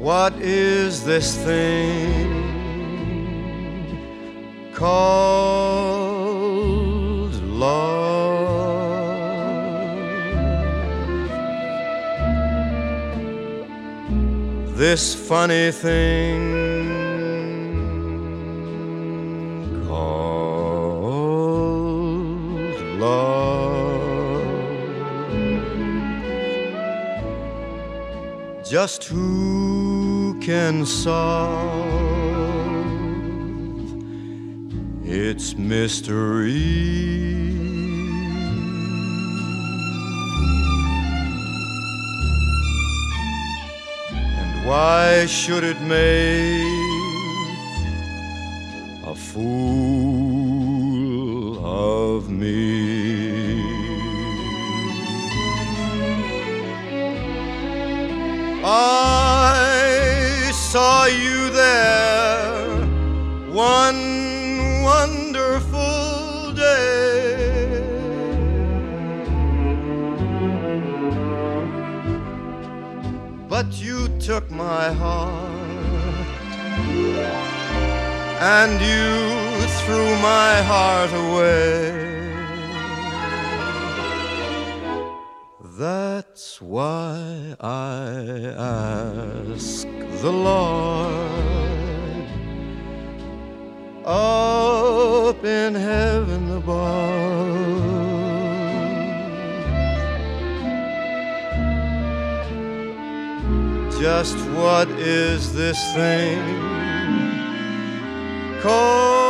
What is this thing called love? This funny thing called love. Just who can solve its mystery? Why should it make a fool of me? I saw you there one wonderful day, but you took my heart and you threw my heart away. That's why I ask the Lord up in heaven above, just what is this thing called